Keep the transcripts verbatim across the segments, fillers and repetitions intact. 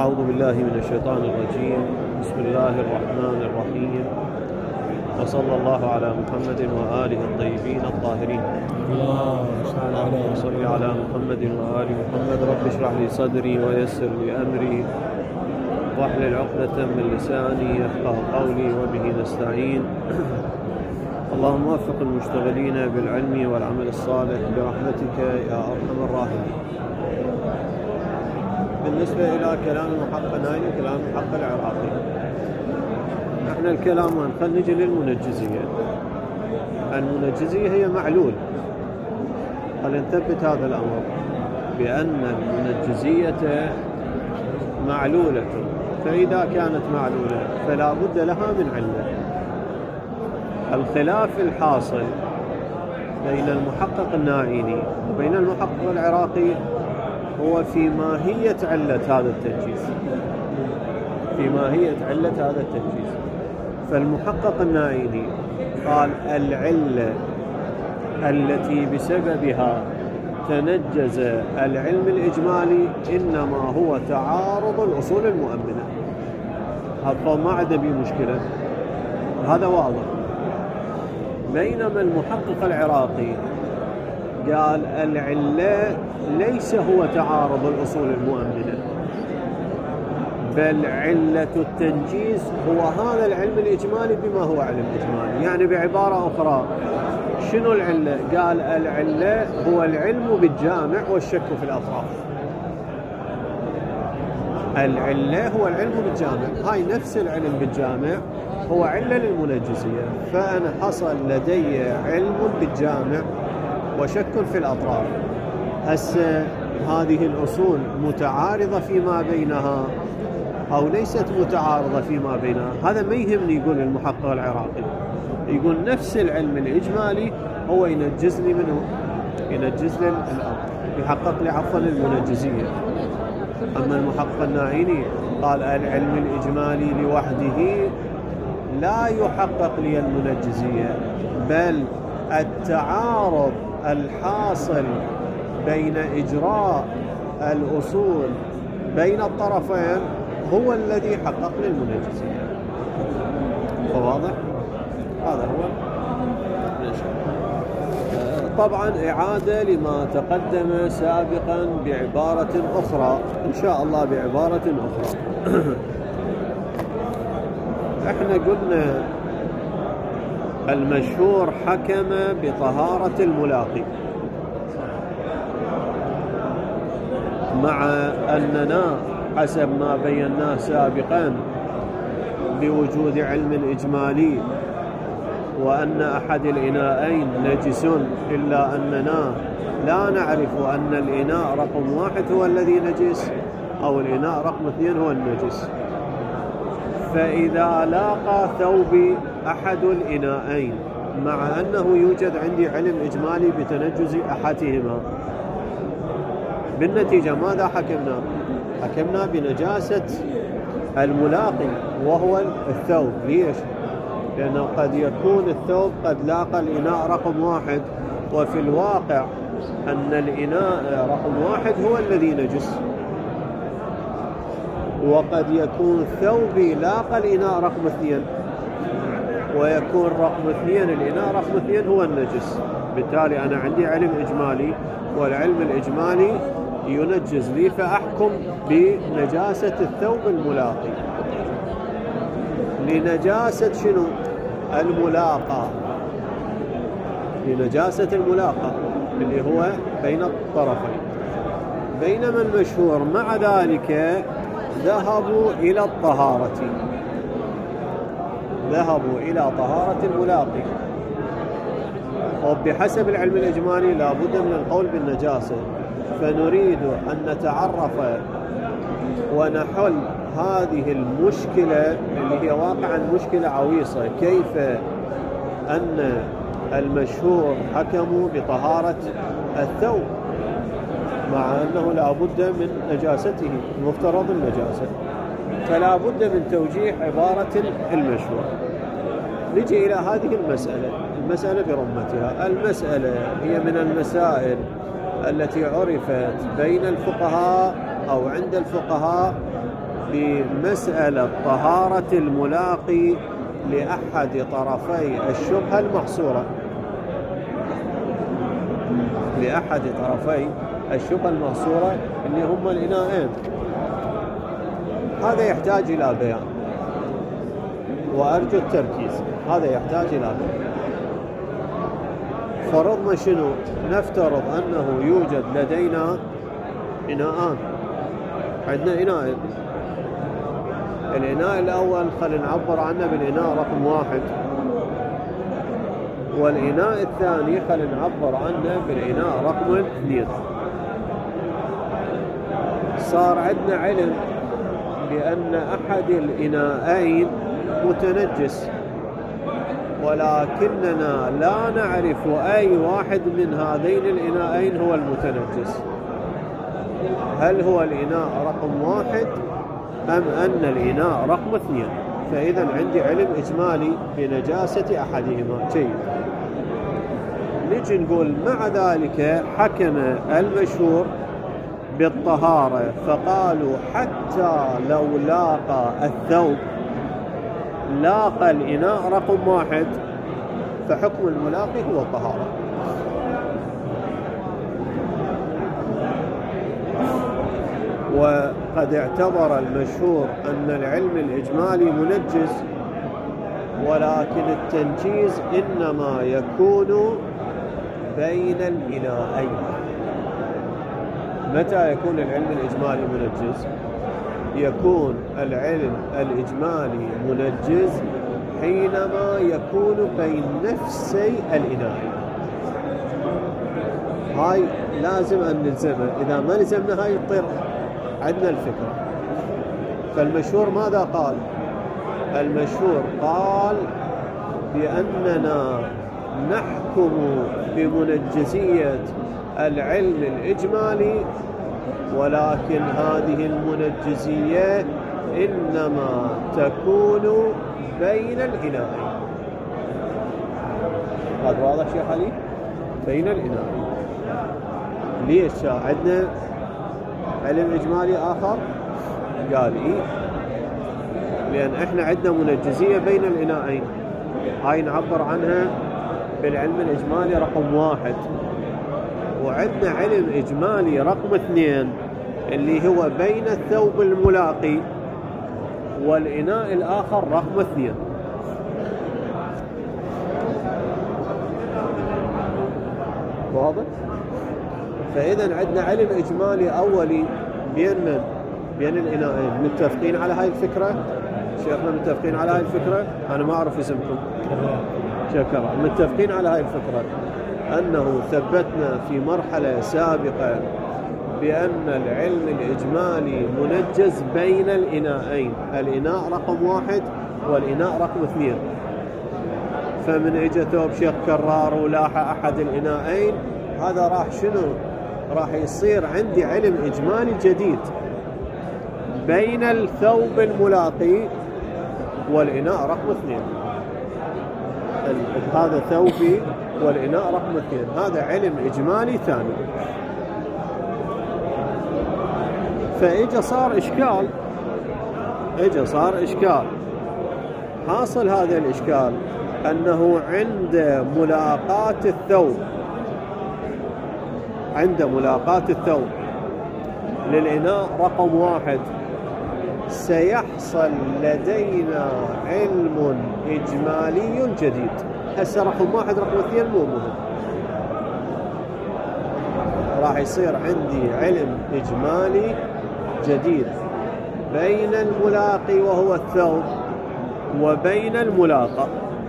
أعوذ بالله من الشيطان الرجيم. بسم الله الرحمن الرحيم، وصلى الله على محمد وآله الطيبين الطاهرين. اللهم صل على محمد وآل محمد. رب اشرح لي صدري ويسر لي أمري واحلل عقدة من لساني يفقه قولي وبه نستعين. اللهم وفق المشتغلين بالعلم والعمل الصالح برحمتك يا أرحم الراحمين. بالنسبة إلى كلام المحقق نايل وكلام المحقق العراقي، احنا الكلام خلينا نجي للمنجزية. المنجزية هي معلول. خلينا نثبت هذا الأمر بأن المنجزية معلولة، فإذا كانت معلولة فلا بد لها من علة. الخلاف الحاصل بين المحقق الناعيني وبين المحقق العراقي هو في ماهية علة هذا التنجيز، في ماهية علة هذا التنجيز. فالمحقق الناعيني قال العلة التي بسببها تنجز العلم الإجمالي إنما هو تعارض الأصول المؤمنة. هذا ما عدا به مشكلة، هذا واضح. بينما المحقق العراقي قال العلة ليس هو تعارض الأصول المؤمنة، بل علة التنجيز هو هذا العلم الإجمالي بما هو علم إجمالي. يعني بعبارة أخرى شنو العلة؟ قال العلة هو العلم بالجامع والشك في الأطراف. العلة هو العلم بالجامع، هاي نفس العلم بالجامع هو علة للمنجزية. فأنا حصل لدي علم بالجامع وشك في الأطراف. هسه هذه الأصول متعارضة فيما بينها أو ليست متعارضة فيما بينها؟ هذا ما يهمني. يقول المحقق العراقي، يقول نفس العلم الإجمالي هو ينجز لي منه، ينجز لي الأمر، يحقق لي عفوا المنجزية. أما المحقق الناعيني قال العلم الإجمالي لوحده لا يحقق لي المنجزية، بل التعارض الحاصل بين إجراء الأصول بين الطرفين هو الذي حقق لي المنجزية. فواضح؟ هذا هو. طبعا إعادة لما تقدم سابقا بعبارة أخرى إن شاء الله، بعبارة أخرى. احنا قلنا المشهور حكم بطهارة الملاقي، مع أننا حسب ما بيناه سابقا بوجود علم إجمالي وأن أحد الإناءين نجس، إلا أننا لا نعرف أن الإناء رقم واحد هو الذي نجس أو الإناء رقم اثنين هو النجس. فإذا لاقى ثوبي أحد الإناءين مع أنه يوجد عندي علم إجمالي بتنجز أحدهما، بالنتيجة ماذا حكمنا؟ حكمنا بنجاسة الملاقي وهو الثوب. ليش؟ لأنه قد يكون الثوب قد لاقى الإناء رقم واحد، وفي الواقع أن الإناء رقم واحد هو الذي نجس، وقد يكون ثوبي لاقى الإناء رقم اثنين ويكون رقم اثنين الإناء رقم اثنين هو النجس. بالتالي أنا عندي علم إجمالي، والعلم الإجمالي ينجز لي، فأحكم بنجاسة الثوب الملاقي. لنجاسة شنو؟ الملاقى، لنجاسة الملاقى اللي هو بين الطرفين. بينما المشهور مع ذلك ذهبوا إلى الطهارة، ذهبوا إلى طهارة الملاقي. وبحسب العلم الإجمالي لا بد من القول بالنجاسة، فنريد أن نتعرف ونحل هذه المشكلة اللي هي واقعا مشكلة عويصة. كيف أن المشهور حكموا بطهارة الثوب مع أنه لا بد من نجاسته، المفترض النجاسة، فلا بد من توجيه عبارة المشهور. نجي إلى هذه المسألة، المسألة برمتها. المسألة هي من المسائل التي عرفت بين الفقهاء أو عند الفقهاء بمسألة طهارة الملاقي لأحد طرفي الشبهة المحصورة، لأحد طرفي الشبهة المحصورة اللي هم الإناءين. هذا يحتاج إلى بيان، وأرجو التركيز. هذا يحتاج إلى بيان. فرضنا شنو؟ نفترض أنه يوجد لدينا إناءان، عندنا إناءين. الإناء الأول خلينا نعبر عنه بالإناء رقم واحد، والإناء الثاني خلينا نعبر عنه بالإناء رقم اثنين. صار عندنا علم بأن أحد الإناءين متنجس، ولكننا لا نعرف أي واحد من هذين الإناءين هو المتنجس. هل هو الإناء رقم واحد أم أن الإناء رقم اثنين؟ فإذا عندي علم إجمالي بنجاسة أحدهما. جيد. نجي نقول مع ذلك حكم المشهور بالطهارة، فقالوا حتى لو لاقى الثوب لاقى الإناء رقم واحد فحكم الملاقي هو الطهارة. وقد اعتبر المشهور أن العلم الإجمالي منجز، ولكن التنجيز إنما يكون بين الإناءين. متى يكون العلم الإجمالي منجز؟ يكون العلم الإجمالي منجز حينما يكون بين نفسي الإناءين. هاي لازم أن نلزمها، إذا ما لزمنا هاي يطير عندنا الفكرة. فالمشهور ماذا قال؟ المشهور قال بأننا نحكم بمنجزية العلم الإجمالي، ولكن هذه المنجزية إنما تكون بين الإناءين. هذا واضح شيخ علي؟ بين الإناءين. ليش عندنا علم إجمالي آخر؟ قال إيه؟ لأن إحنا عندنا منجزية بين الإناءين، هاي نعبر عنها بالعلم الإجمالي رقم واحد، وعندنا علم إجمالي رقم اثنين اللي هو بين الثوب الملاقي والإناء الآخر رقم اثنين. واضح؟ فإذا عندنا علم إجمالي أولي بين من؟ بين الإناءين. متفقين على هاي الفكرة؟ شيخنا متفقين على هاي الفكرة؟ أنا ما أعرف اسمكم. شكرا. متفقين على هاي الفكرة أنه ثبتنا في مرحلة سابقة بأن العلم الإجمالي منجز بين الإناءين، الإناء رقم واحد والإناء رقم اثنين. فمن اجى ثوب شيخ كرار ولاح أحد الإناءين، هذا راح شنو؟ راح يصير عندي علم إجمالي جديد بين الثوب الملاقي والإناء رقم اثنين. هذا ثوبي والإناء رقم اثنين، هذا علم إجمالي ثاني. فإجا صار إشكال، إجا صار إشكال. حاصل هذا الإشكال أنه عند ملاقاة الثوب، عند ملاقاة الثوب للإناء رقم واحد سيحصل لدينا علم إجمالي جديد. هسه رقم واحد رقم اثنين مو مهم، راح يصير عندي علم إجمالي جديد بين الملاقي وهو الثوب وبين الملاقى.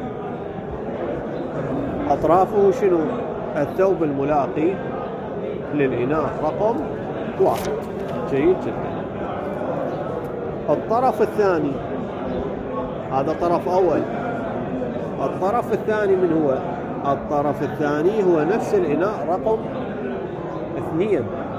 أطرافه شنو؟ الثوب الملاقي للإناء رقم واحد. جيد جدا. الطرف الثاني، هذا طرف أول. الطرف الثاني من هو؟ الطرف الثاني هو نفس الإناء رقم اثنين.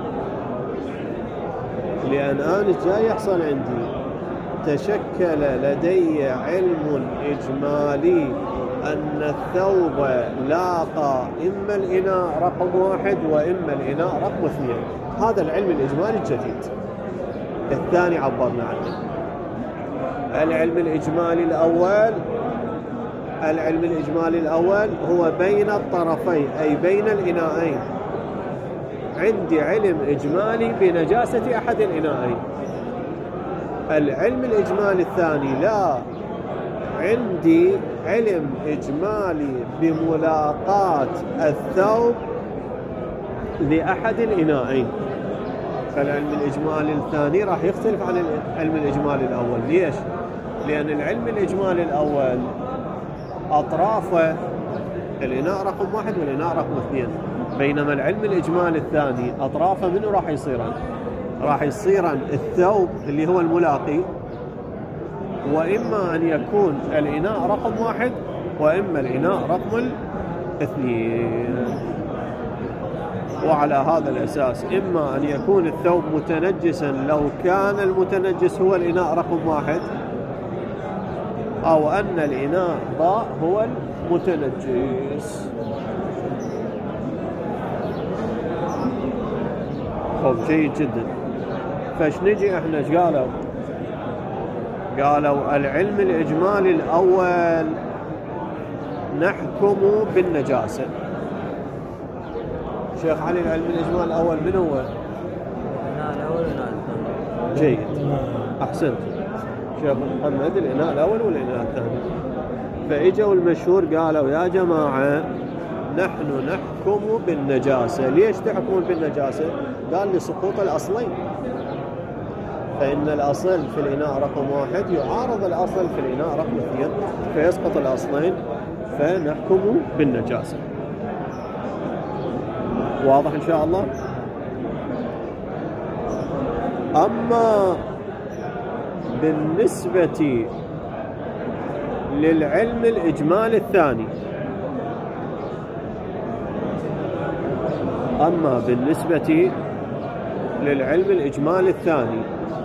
لأن أنا جاي يحصل عندي تشكل لدي علم إجمالي أن الثوب لاقى إما الإناء رقم واحد وإما الإناء رقم اثنين. هذا العلم الإجمالي الجديد. الثاني عبرنا عنه. العلم الإجمالي الأول العلم الإجمالي الأول هو بين الطرفين، أي بين الإناءين. عندي علم إجمالي بنجاسة أحد الإناءين. العلم الإجمالي الثاني لا، عندي علم إجمالي بملاقاة الثوب لأحد الإناءين. فالعلم الإجمالي الثاني راح يختلف عن العلم الإجمالي الأول. ليش؟ لأن العلم الإجمالي الأول أطرافه الإناء رقم واحد والإناء رقم اثنين، بينما العلم الإجمالي الثاني أطرافه منه راح يصيران؟ راح يصيران الثوب اللي هو الملاقي، وإما أن يكون الإناء رقم واحد وإما الإناء رقم اثنين. وعلى هذا الأساس إما أن يكون الثوب متنجسا لو كان المتنجس هو الإناء رقم واحد، أو أن الإناء ضاء هو المتنجس. طب جيد جدا. فاش نجي احنا ايش قالوا؟ قالوا العلم الإجمالي الأول نحكم بالنجاسة. شيخ علي، العلم الإجمالي الأول من هو؟ الإناء الأول والإناء الثاني. جيد، أحسنت. شيخ محمد، الإناء الأول والإناء الثاني. فإجوا المشهور قالوا يا جماعة نحن نحكم بالنجاسة. ليش تحكمون بالنجاسة؟ قال لسقوط الأصلين، فإن الأصل في الإناء رقم واحد يعارض الأصل في الإناء رقم اثنين، فيسقط الأصلين، فنحكم بالنجاسة. واضح إن شاء الله؟ أما بالنسبة للعلم الإجمالي الثاني أما بالنسبة للعلم الإجمالي الثاني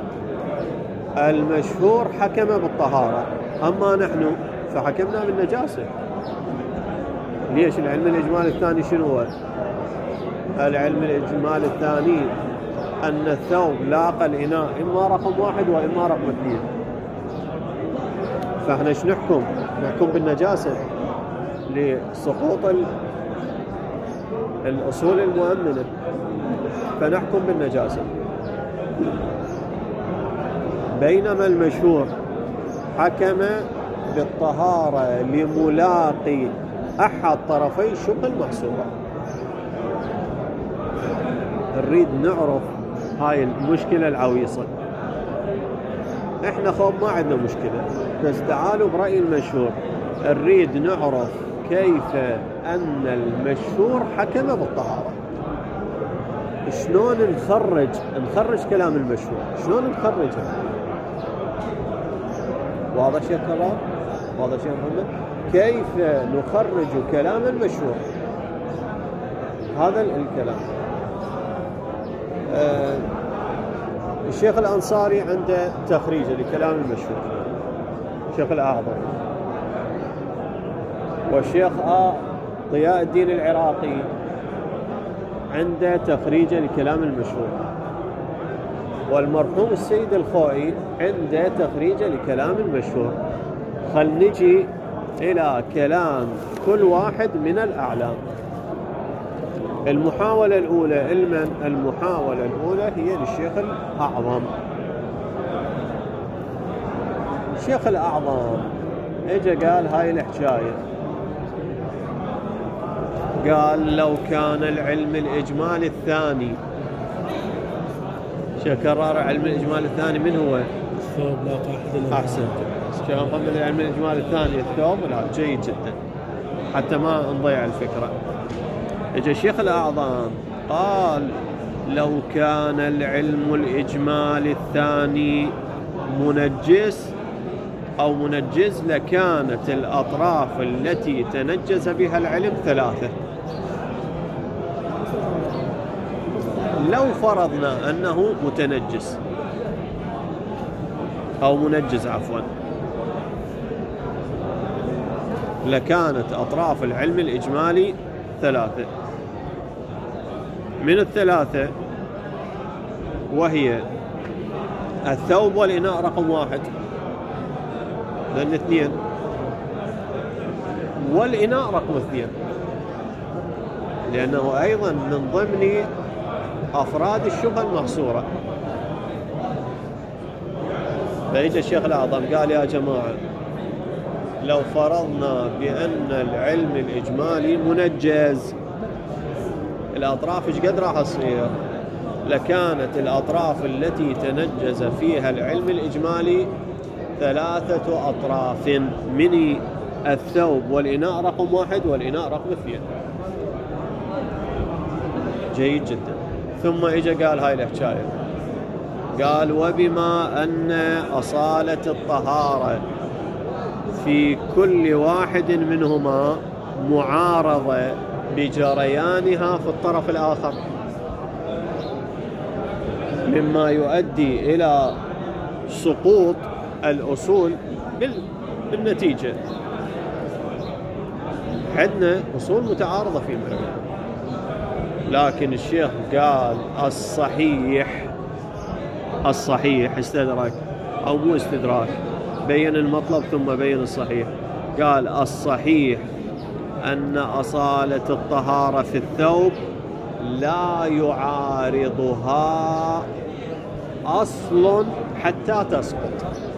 المشهور حكم بالطهارة، أما نحن فحكمنا بالنجاسة. ليش؟ العلم الإجمالي الثاني شنو هو؟ العلم الإجمالي الثاني أن الثوب لاقى الإناء إما رقم واحد وإما رقم اثنين، فإحنا ايش نحكم؟ نحكم بالنجاسة لسقوط الأصول المؤمنة، فنحكم بالنجاسة. بينما المشهور حكم بالطهارة لملاقي أحد طرفي الشق المحسوبة. نريد نعرف هاي المشكلة العويصة. احنا خوف ما عندنا مشكلة، بس تعالوا برأي المشهور نريد نعرف كيف أن المشهور حكم بالطهارة. شلون نخرج نخرج كلام المشهور؟ شلون نخرجه؟ واضح شيء كلام؟ واضح شيء محمد؟ كيف نخرج كلام المشهور؟ هذا الكلام. آه الشيخ الأنصاري عنده تخريج لكلام المشهور، الشيخ الأعظم، والشيخ آه ضياء الدين العراقي عنده تخريج لكلام المشهور، والمرحوم السيد الخوئي عنده تخريج لكلام المشهور. خل نجي إلى كلام كل واحد من الأعلام. المحاولة الأولى المن المحاولة الأولى هي للشيخ الأعظم. الشيخ الأعظم اجى قال هاي الحكاية، قال لو كان العلم الإجمالي الثاني، شكرر علم الإجمالي الثاني من هو؟ الثوب لاقى أحد. أحسن. شيخ محمد، العلم الإجمالي الثاني الثوب. لا، جيد جدا حتى ما نضيع الفكرة. اجى الشيخ الأعظم قال لو كان العلم الإجمالي الثاني منجس أو منجز لكانت الأطراف التي تنجز بها العلم ثلاثة. لو فرضنا أنه متنجس أو منجز عفوا، لكانت أطراف العلم الإجمالي ثلاثة. من الثلاثة وهي الثوب والإناء رقم واحد، لأن اثنين، والإناء رقم اثنين، لأنه أيضا من ضمن أفراد الشبهة المحصورة. فإجا الشيخ الأعظم قال يا جماعة لو فرضنا بأن العلم الإجمالي منجز، الأطراف إيش قد راح تصير؟ لكانت الأطراف التي تنجز فيها العلم الإجمالي ثلاثة أطراف، من الثوب والإناء رقم واحد والإناء رقم اثنين. جيد جدا. ثم إجا قال هاي الحكاية، قال وبما أن أصالة الطهارة في كل واحد منهما معارضة بجريانها في الطرف الآخر، مما يؤدي إلى سقوط الأصول بالنتيجة. عندنا أصول متعارضة في معنى، لكن الشيخ قال الصحيح الصحيح استدراك أو مو استدراك، بين المطلب ثم بين الصحيح. قال الصحيح أن أصالة الطهارة في الثوب لا يعارضها أصل حتى تسقط.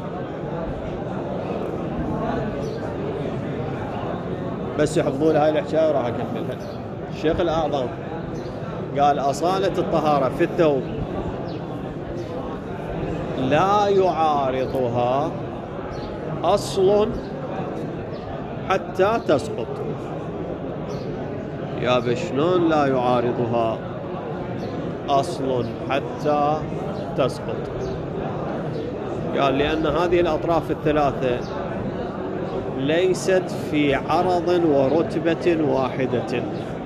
بس يحفظوا لها هاي الحكاية وراح أكملها. الشيخ الأعظم قال أصالة الطهارة في الثوب لا يعارضها أصل حتى تسقط. يا بشنون لا يعارضها أصل حتى تسقط؟ قال لأن هذه الأطراف الثلاثة ليست في عرض ورتبة واحدة.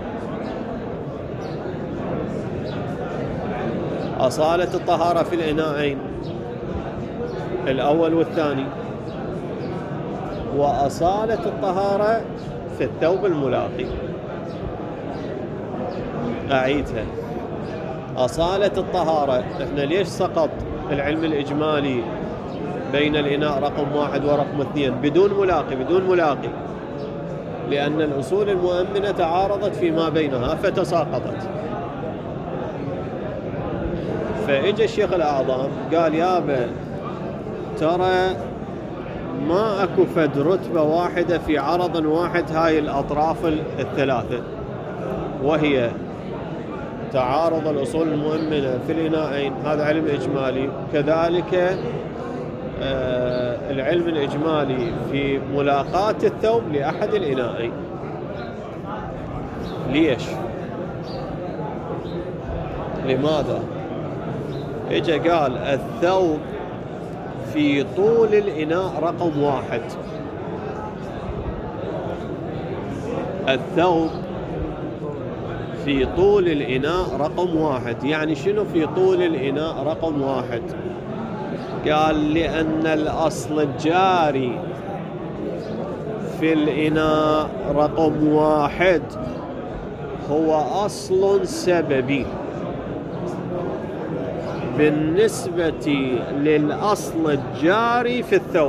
أصالة الطهارة في الإناءين الأول والثاني، وأصالة الطهارة في الثوب الملاقي. أعيدها، أصالة الطهارة، إحنا ليش سقط العلم الإجمالي بين الإناء رقم واحد ورقم اثنين بدون ملاقي؟ بدون ملاقي لأن الأصول المؤمنة تعارضت فيما بينها فتساقطت. فإجا الشيخ الأعظم قال يابا ترى ما أكو فد رتبة واحدة في عرض واحد هاي الأطراف الثلاثة، وهي تعارض الأصول المؤمنة في الإناءين، هذا علم إجمالي. كذلك آه العلم الإجمالي في ملاقاة الثوب لأحد الإناءين. ليش؟ لماذا؟ إجا قال الثوب في طول الإناء رقم واحد. الثوب في طول الإناء رقم واحد. يعني شنو في طول الإناء رقم واحد؟ قال لأن الأصل الجاري في الإناء رقم واحد هو أصل سببي بالنسبة للأصل الجاري في الثوب.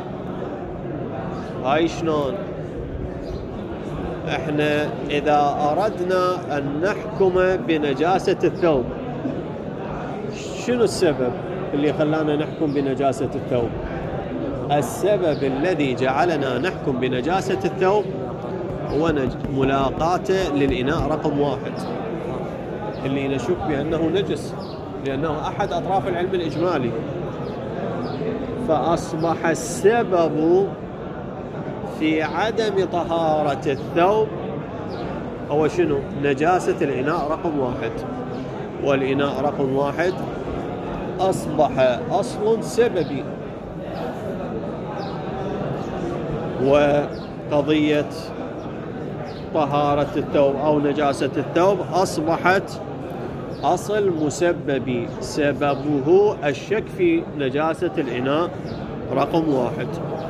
هاي شلون؟ احنا إذا أردنا أن نحكم بنجاسة الثوب، شنو السبب اللي خلانا نحكم بنجاسة الثوب؟ السبب الذي جعلنا نحكم بنجاسة الثوب هو ملاقاته للإناء رقم واحد اللي نشك بأنه نجس، لأنه أحد أطراف العلم الإجمالي. فأصبح السبب في عدم طهارة الثوب هو شنو؟ نجاسة الإناء رقم واحد، والإناء رقم واحد أصبح أصل سببي. وقضية طهارة الثوب أو نجاسة الثوب أصبحت أصل مسببي، سببه الشك في نجاسة الإناء رقم واحد.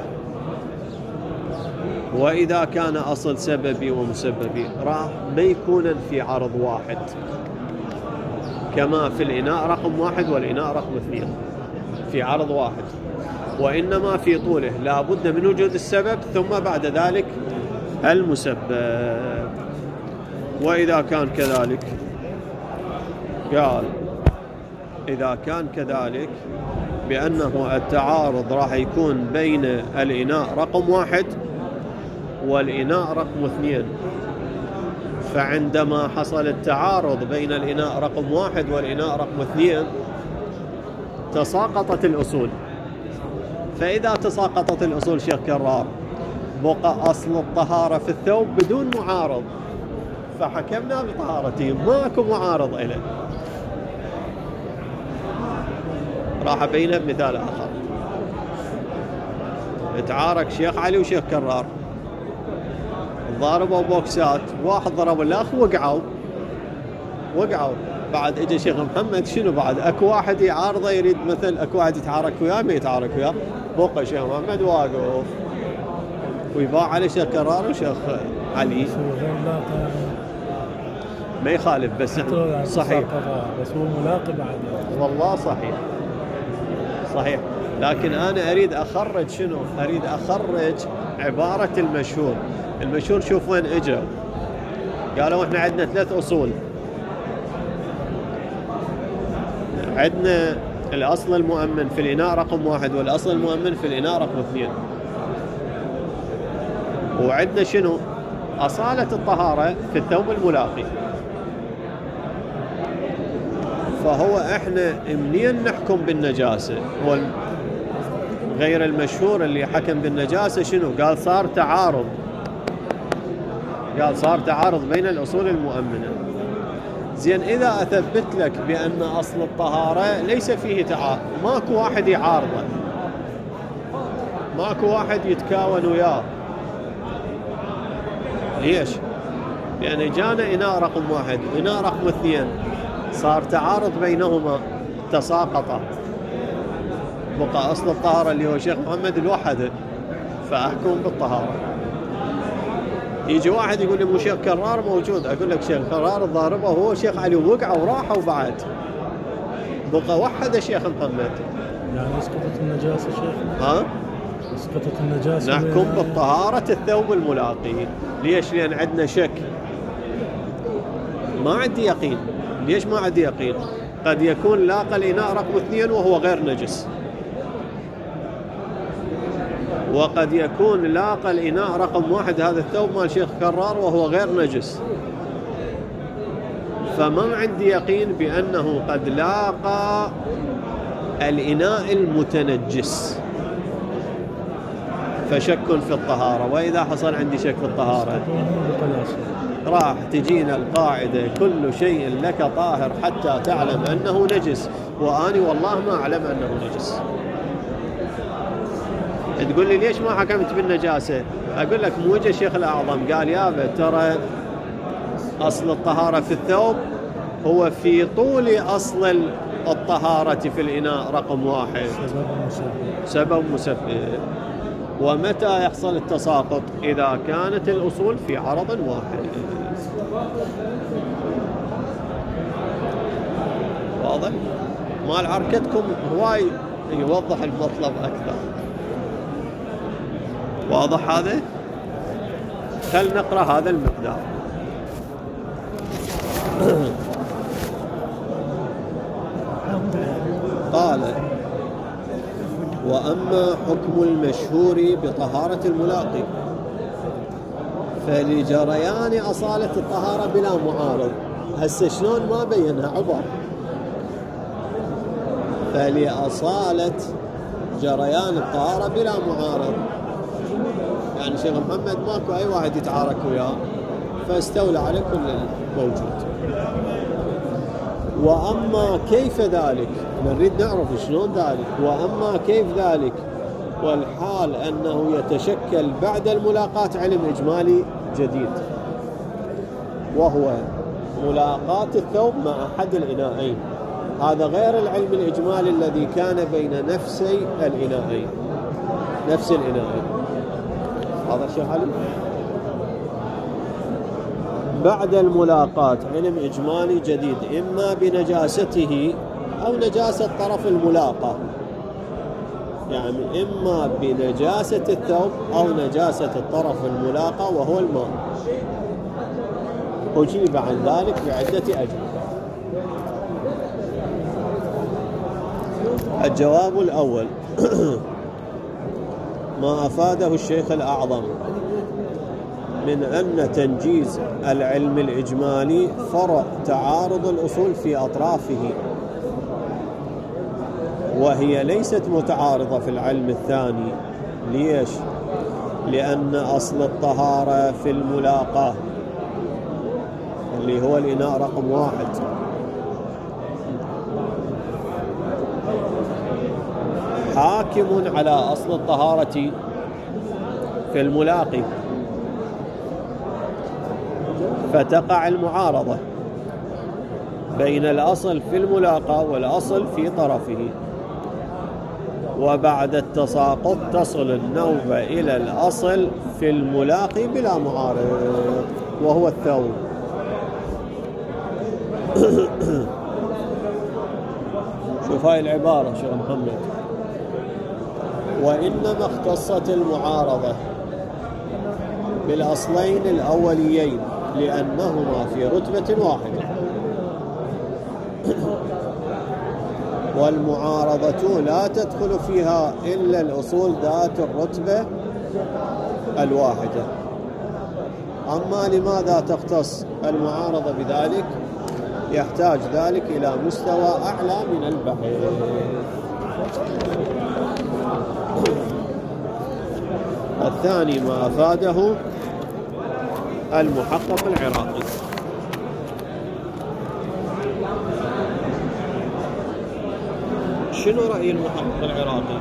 وإذا كان أصل سببي ومسببي راح ما يكون في عرض واحد كما في الإناء رقم واحد والإناء رقم اثنين. في عرض واحد، وإنما في طوله لا بد من وجود السبب ثم بعد ذلك المسبب. وإذا كان كذلك قال إذا كان كذلك بأنه التعارض راح يكون بين الإناء رقم واحد والإناء رقم اثنين، فعندما حصل التعارض بين الإناء رقم واحد والإناء رقم اثنين تساقطت الأصول. فإذا تساقطت الأصول شيخ كرار بقى أصل الطهارة في الثوب بدون معارض، فحكمنا بطهارته ماكو معارض إليه. راح أبينه بمثال آخر. تعارك شيخ علي وشيخ كرار، ضاربوا بوكسات، واحد ضرب الأخ وقعوا وقعوا بعد اجى شيخ محمد شنو بعد اكو واحد يعارضه يريد مثل اكو واحد يتعارك وياه ما يتعارك وياه، بقى شيخ محمد واقف ويباع على شيخ كرار وشيخ علي ما يخالف بس صحيح بس هو ملاقي بعد والله صحيح صحيح. لكن أنا أريد أخرج شنو؟ أريد أخرج عبارة المشهور. المشهور شوف وين إجا، قالوا إحنا عندنا ثلاث أصول، عندنا الأصل المؤمن في الإناء رقم واحد والأصل المؤمن في الإناء رقم اثنين، وعندنا شنو؟ أصالة الطهارة في الثوب الملاقي. فهو إحنا منين نحكم بالنجاسة؟ غير المشهور اللي حكم بالنجاسة شنو؟ قال صار تعارض، قال صار تعارض بين الأصول المؤمنة. زين إذا أثبت لك بأن أصل الطهارة ليس فيه تعارض، ماكو واحد يعارضه، ماكو واحد يتكاون وياه. ليش؟ لأن جانا إناء رقم واحد وإناء رقم اثنين، صار تعارض بينهما تساقطا، بقى أصل الطهارة اللي هو شيخ محمد الوحده، فأحكم بالطهارة. يجي واحد يقول لي مو شيخ كرار موجود، أقول لك شيخ كرار ضاربه هو شيخ علي ووقع وراحوا بعد، بقى وحده شيخ محمد. يعني اسقطت النجاسة شيخ؟ ها؟ اسقطت النجاسة. نحكم بالطهارة الثوب الملاقي. ليش؟ لأن عندنا شك، ما عندي يقين. ليش ما عندي يقين؟ قد يكون لاقى الإناء رقم اثنين وهو غير نجس، وقد يكون لاقى الإناء رقم واحد هذا الثوب مال شيخ كرار وهو غير نجس، فما عندي يقين بأنه قد لاقى الإناء المتنجس، فشك في الطهارة. وإذا حصل عندي شك في الطهارة راح تجينا القاعدة كل شيء لك طاهر حتى تعلم أنه نجس، وأني والله ما أعلم أنه نجس. تقول لي ليش ما حكمت بالنجاسة؟ أقول لك مو جا شيخ الأعظم قال يابا ترى أصل الطهارة في الثوب هو في طول أصل الطهارة في الإناء رقم واحد، سبب مسبب. ومتى يحصل التساقط؟ إذا كانت الأصول في عرض واحد. واضح؟ مال عركتكم هواي يوضح المطلب أكثر. واضح هذا؟ خل نقرأ هذا المقدار. قال وأما حكم المشهور بطهارة الملاقي فلجريان أصالة الطهارة بلا معارض. هسه شلون ما بينها عبر، فلأصالة جريان الطهارة بلا معارض، يعني شيخ محمد ماكو أي واحد يتعارك وياه فاستولى على كل الموجود. وأما كيف ذلك، نريد نعرف شلون ذلك. وأما كيف ذلك والحال أنه يتشكل بعد الملاقاة علم إجمالي جديد، وهو ملاقاة الثوب مع أحد الإناءين، هذا غير العلم الإجمالي الذي كان بين نفسي الإناءين، نفس الإناءين. هذا الشيخ علي بعد الملاقاة علم إجمالي جديد، إما بنجاسته أو نجاسة طرف الملاقاة، يعني إما بنجاسة الثوب أو نجاسة الطرف الملاقى وهو الماء. أجيب عن ذلك بعدة أجوبة. الجواب الأول ما أفاده الشيخ الأعظم من أن تنجيز العلم الإجمالي فرع تعارض الأصول في أطرافه، وهي ليست متعارضة في العلم الثاني. ليش؟ لأن أصل الطهارة في الملاقاة اللي هو الإناء رقم واحد، حاكم على أصل الطهارة في الملاقي، فتقع المعارضة بين الأصل في الملاقى والأصل في طرفه، وبعد التساقط تصل النوبة إلى الأصل في الملاقي بلا معارض وهو الثوب. شوف هاي العبارة شيخ محمد: وإنما اختصت المعارضة بالأصلين الأوليين لأنهما في رتبة واحدة، والمعارضة لا تدخل فيها إلا الأصول ذات الرتبة الواحدة. أما لماذا تختص المعارضة بذلك؟ يحتاج ذلك إلى مستوى أعلى من البحث. الثاني ما أفاده المحقق العراقي. شنو رأي المحقق العراقي؟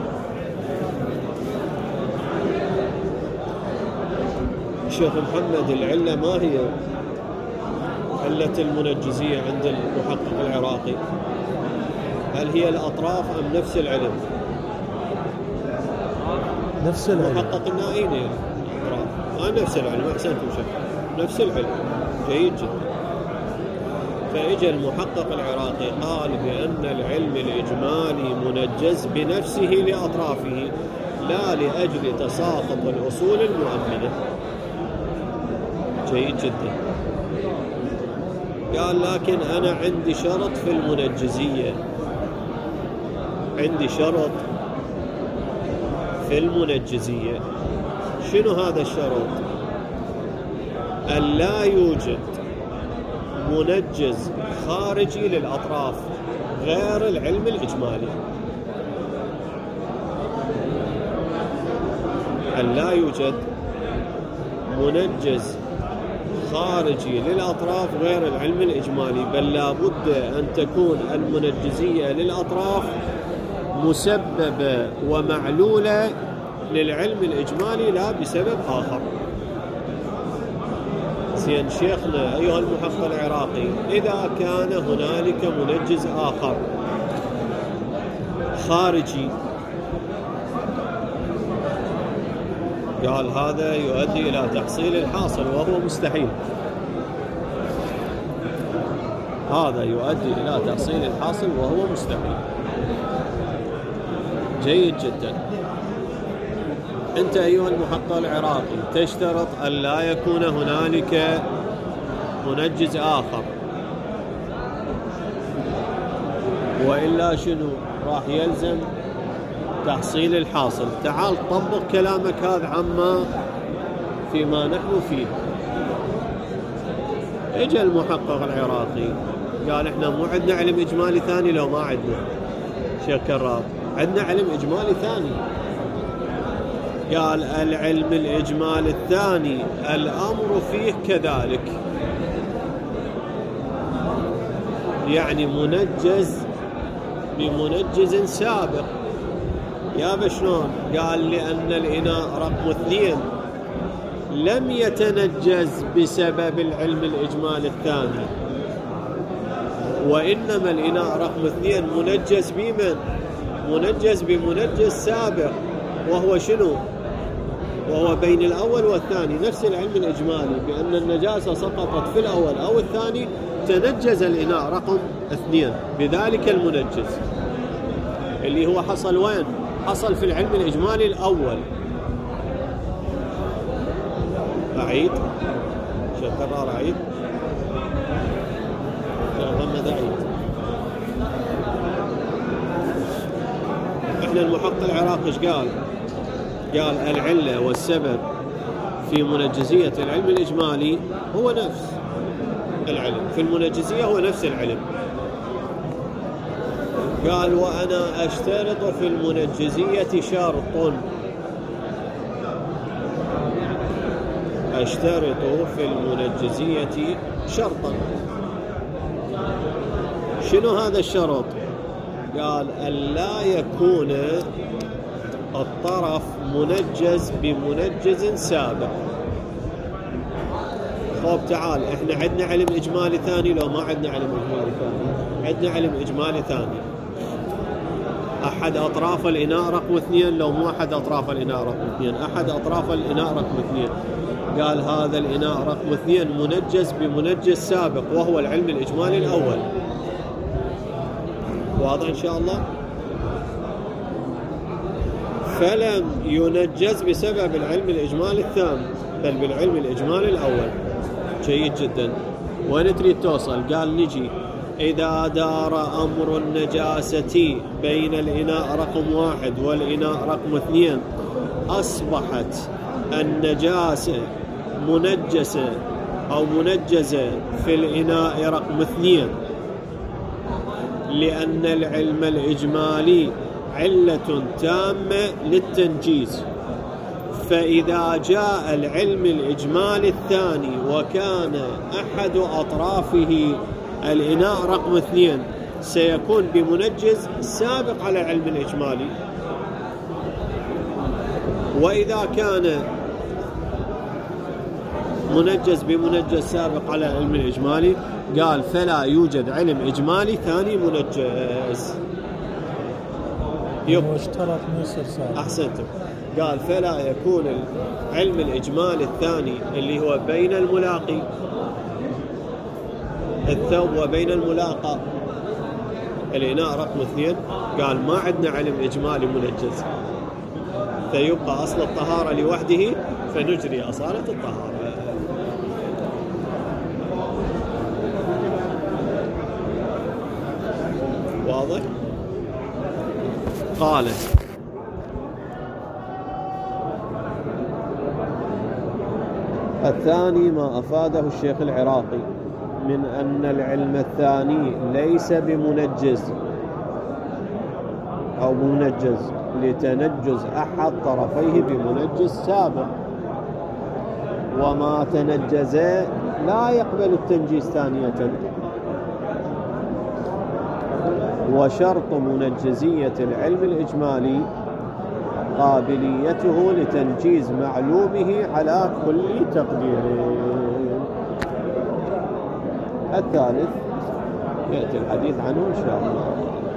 شيخ محمد، العلة ما هي علة المنجزية عند المحقق العراقي؟ هل هي الأطراف أم نفس العلم؟ نفس العلم. محقق النائين يعني الأطراف آه نفس العلم. أحسنتم شيخ، نفس العلم، جيد جدا. فإجا المحقق العراقي قال بأن العلم الإجمالي منجز بنفسه لأطرافه لا لأجل تساقط الأصول المؤمنة. جيد جدا. قال لكن أنا عندي شرط في المنجزية، عندي شرط في المنجزية. شنو هذا الشرط؟ أن لا يوجد منجز خارجي للأطراف غير العلم الإجمالي. أن لا يوجد منجز خارجي للأطراف غير العلم الإجمالي، بل لا بد أن تكون المنجزية للأطراف مسببة ومعلولة للعلم الإجمالي لا بسبب آخر. زين شيخنا أيها المحقق العراقي، إذا كان هنالك منجز آخر خارجي، قال هذا يؤدي إلى تحصيل الحاصل وهو مستحيل. هذا يؤدي إلى تحصيل الحاصل وهو مستحيل. جيد جدا. أنت أيها المحقق العراقي تشترط أن لا يكون هنالك منجز آخر، وإلا شنو راح يلزم تحصيل الحاصل. تعال طبق كلامك هذا عما فيما نحن فيه. اجى المحقق العراقي قال احنا مو عندنا علم إجمالي ثاني؟ لو ما عندنا شيخ كرار، عندنا علم إجمالي ثاني. قال العلم الإجمالي الثاني الأمر فيه كذلك، يعني منجز بمنجز سابق. يا بشلون؟ قال لأن الإناء رقم اثنين لم يتنجز بسبب العلم الإجمالي الثاني، وإنما الإناء رقم اثنين منجز بمن؟ منجز بمنجز سابق، وهو شنو؟ وهو بين الأول والثاني نفس العلم الإجمالي بأن النجاسة سقطت في الأول أو الثاني، تنجز الإناء رقم اثنين بذلك المنجز اللي هو حصل وين؟ حصل في العلم الإجمالي الأول. أعيد شيخ قرار أعيد ضمن أعيد. إحنا المحقق العراقي إيش قال؟ قال العلة والسبب في منجزية العلم الإجمالي هو نفس العلم، في المنجزية هو نفس العلم. قال وأنا أشترط في المنجزية شرط، أشترط في المنجزية شرطا. شنو هذا الشرط؟ قال ألا يكون الطرف منجز بمنجز سابق. طب تعال، احنا عندنا علم إجمالي ثاني لو ما عندنا علم إجمالي ثاني؟ عندنا علم إجمالي ثاني. أحد أطراف الإناء رقم اثنين لو مو أحد أطراف الإناء رقم اثنين، أحد أطراف الإناء رقم اثنين. قال هذا الإناء رقم اثنين منجز بمنجز سابق وهو العلم الإجمالي الأول. واضح إن شاء الله؟ فلم ينجز بسبب العلم الإجمالي الثاني بل بالعلم الإجمالي الأول. جيد جدا. وين تريد توصل؟ قال نجي إذا دار أمر النجاسة بين الإناء رقم واحد والإناء رقم اثنين أصبحت النجاسة منجسة أو منجزة في الإناء رقم اثنين، لأن العلم الإجمالي علة تامة للتنجيز. فإذا جاء العلم الإجمالي الثاني وكان أحد أطرافه الإناء رقم اثنين سيكون بمنجز سابق على العلم الإجمالي. وإذا كان منجز بمنجز سابق على العلم الإجمالي قال فلا يوجد علم إجمالي ثاني منجز. هو اشترط ما يصير سابق. أحسنتم. قال فلا يكون العلم الإجمالي الثاني اللي هو بين الملاقي الثوب وبين الملاقى الإناء رقم اثنين، قال ما عندنا علم إجمالي منجز، فيبقى أصل الطهارة لوحده فنجري أصالة الطهارة. واضح؟ قال الثاني ما أفاده الشيخ العراقي من أن العلم الثاني ليس بمنجز أو منجز لتنجز أحد طرفيه بمنجز سابق، وما تنجز لا يقبل التنجيز ثانية. وشرط منجزية العلم الإجمالي قابليته لتنجيز معلومه على كل تقدير. الثالث يأتي الحديث عنه إن شاء الله.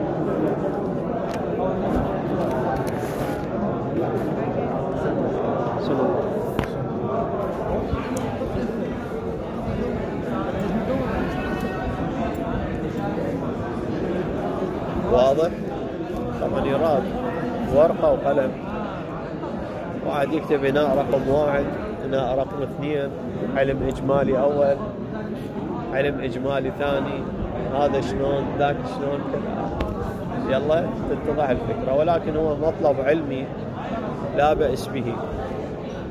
واضح؟ طبعا يراد ورقة وقلم وعاد يكتب إناء رقم واحد، إناء رقم اثنين، علم إجمالي أول، علم إجمالي ثاني، هذا شلون ذاك شلون كذا. يلا تتضح الفكرة، ولكن هو مطلب علمي لا بأس به.